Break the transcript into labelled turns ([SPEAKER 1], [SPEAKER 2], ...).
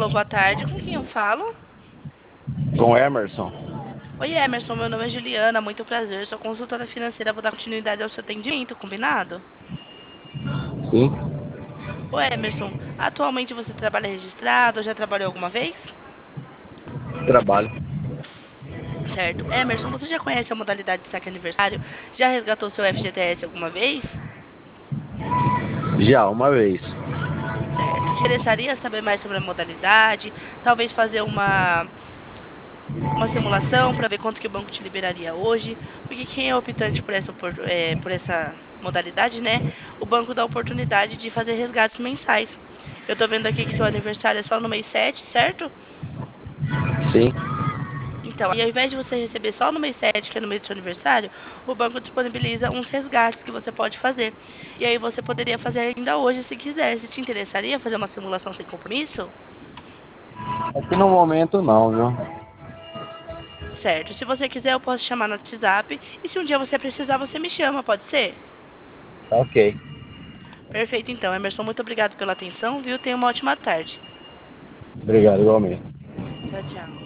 [SPEAKER 1] Alô, boa tarde. Com quem eu falo?
[SPEAKER 2] Com Emerson.
[SPEAKER 1] Oi, Emerson. Meu nome é Juliana. Muito prazer. Sou consultora financeira. Vou dar continuidade ao seu atendimento, combinado?
[SPEAKER 2] Sim,
[SPEAKER 1] Ô, Emerson, atualmente você trabalha registrado ou já trabalhou alguma vez?
[SPEAKER 2] trabalho.
[SPEAKER 1] Certo. Emerson, você já conhece a modalidade de saque aniversário? Já resgatou seu FGTS alguma vez?
[SPEAKER 2] Já uma vez.
[SPEAKER 1] Certo. Te interessaria saber mais sobre a modalidade? Talvez fazer uma simulação para ver quanto que o banco te liberaria hoje, porque quem é optante por essa modalidade, né? O banco dá a oportunidade de fazer resgates mensais. Eu estou vendo aqui que seu aniversário é só no mês 7, certo?
[SPEAKER 2] Sim.
[SPEAKER 1] Então, e ao invés de você receber só no mês 7, que é no mês do seu aniversário, o banco disponibiliza uns resgates que você pode fazer. E aí você poderia fazer ainda hoje se quiser. Se te interessaria fazer uma simulação sem compromisso?
[SPEAKER 2] Aqui no momento não, viu?
[SPEAKER 1] Certo. Se você quiser, eu posso chamar no WhatsApp. E se um dia você precisar, você me chama, pode ser?
[SPEAKER 2] Tá ok.
[SPEAKER 1] Perfeito, então. Emerson, muito obrigado pela atenção, viu? Tenha uma ótima tarde.
[SPEAKER 2] Obrigado, igualmente.
[SPEAKER 1] Tchau, tchau.